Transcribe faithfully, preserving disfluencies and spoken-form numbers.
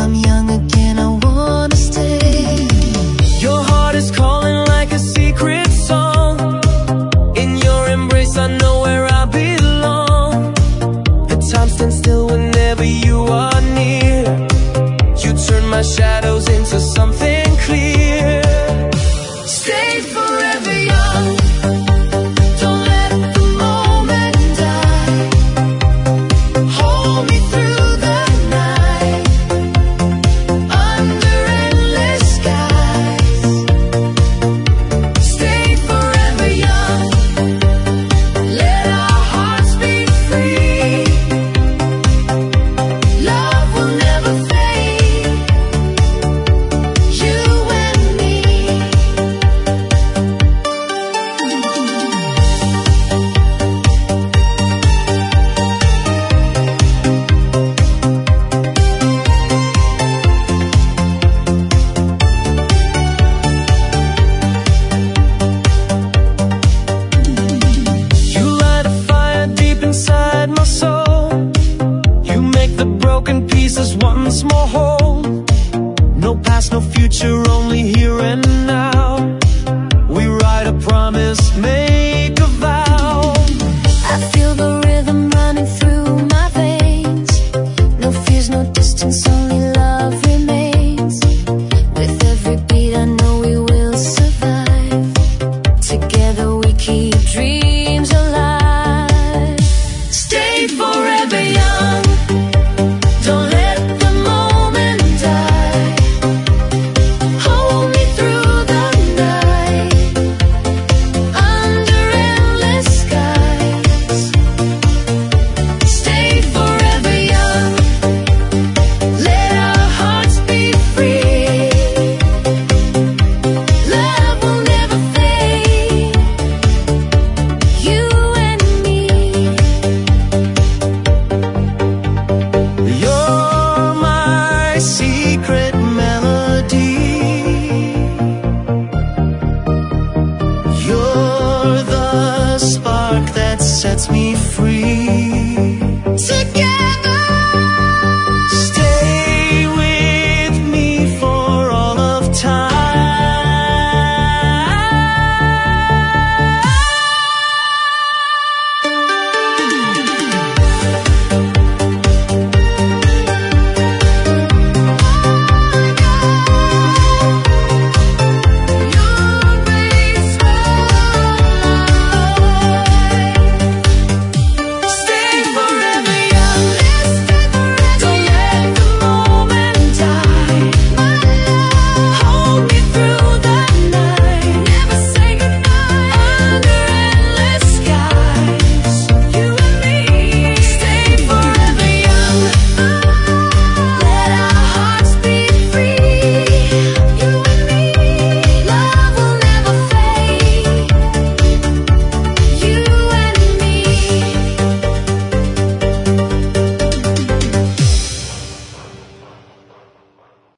I'm young again, I wanna stay. Your heart is calling like a secret song. In your embrace I know where I belong. The time stands still whenever you are near. You turn my shadows into something clear. Stay forever young. Don't let the moment die. Hold me through the night. Under endless skies. Stay forever young. Let our hearts be free. Love will never fade. You and me. You light a fire deep inside my soul. You make the broken pieces once more whole. No past, no future, only here and now. We write a promise made